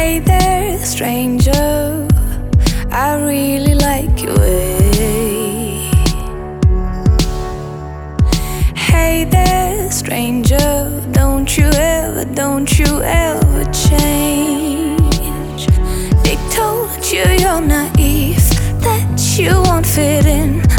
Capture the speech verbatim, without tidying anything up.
Hey there, stranger, I really like your way. Hey there, stranger, don't you ever, don't you ever change. They told you you're naive, that you won't fit in,